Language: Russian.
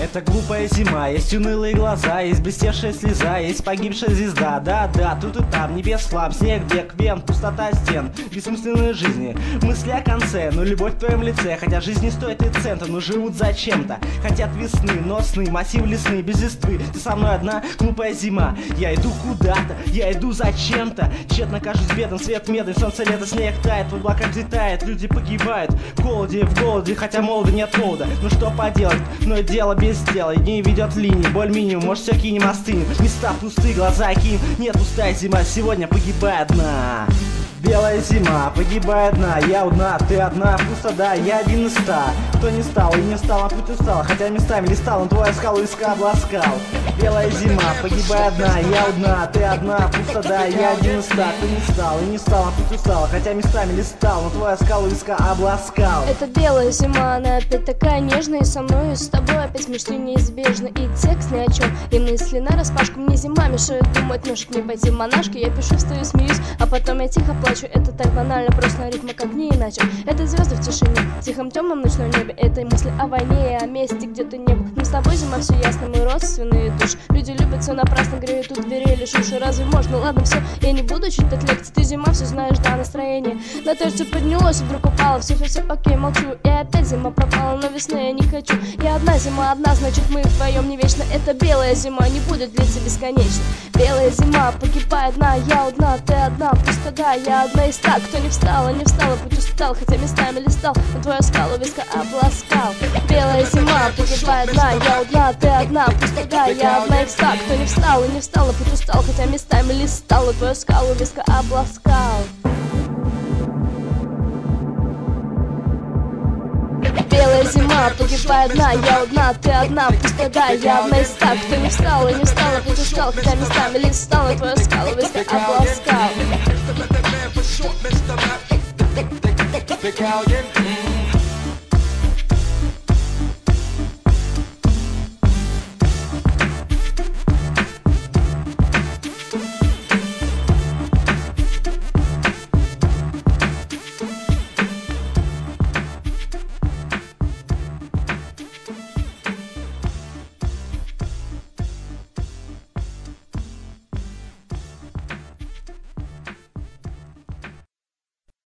Это глупая зима, есть унылые глаза, есть блестевшая слеза, есть погибшая звезда. Да-да, тут и там, небес хлам, снег, век, вен, пустота стен, бессмысленной жизни, мысли о конце, но любовь в твоем лице. Хотя жизнь не стоит и цента, но живут зачем-то. Хотят весны, но сны, массив лесны, без листвы. Ты со мной одна, глупая зима. Я иду куда-то, я иду зачем-то. Тщетно кажусь бедным, свет медный, солнце, лето, снег тает, в облаках взлетает, люди погибают в голоде, хотя молоды нет холода. Ну что поделать, но и дело без дела. Дни ведет линии, боль минимум, может все кинем, остынем. Места пустые, глаза кинем, нет, пустая зима, сегодня погибает одна. Белая зима, погибает одна, я одна, ты одна, пусто, да, я один из 100. Кто не стал и не встал, а путь устал, хотя местами листал, но твою скалу иска обласкал. Белая зима, погибает одна, я одна, ты одна, пусто, да, я один из 100. Кто не стал и не встал, а путь устал, хотя местами листал, но твою скалу иска обласкал. Это белая зима, она опять такая нежная, и со мной, и с тобой опять мечты неизбежны. И текст ни о чем, и мысли нараспашку. Мне зима мешает думать, может мне пойти в монашки. Я пишу, встаю, смеюсь, а потом я тихо плачу. Это так банально, просто на ритма, как не иначе. Это звезды в тишине, в тихом темном ночном небе. Это мысли о войне и о месте, где ты не был. Но с тобой зима, все ясно, мы родственные души. Люди любят все напрасно, греют у двери лишь уши. Разве можно? Ладно, все, я не буду читать лекции. Ты зима, все знаешь, да, настроение. На терце поднялось и вдруг упало. Все, окей, молчу. И опять зима пропала, но весны я не хочу. Я одна, зима одна, значит мы вдвоем не вечно. Это белая зима, не будет длиться бесконечно. Белая зима, погибает одна, я одна, ты одна, пусто, да, я одна из 100. Кто не встала, путь устал, хотя местами листал, на твою скалу виска обласкал. Белая зима, погибает одна, я одна, ты одна, пусто, да, я одна из 100. Кто не встала, путь устал, хотя местами листал, на твою скалу виска обласкал. Белая зима, погибает одна, я одна, ты одна, пусто, да, я одна из 100. Кто не встала, путь устал, хотя местами листал, на твою скалу виска обласкал. Big Callion,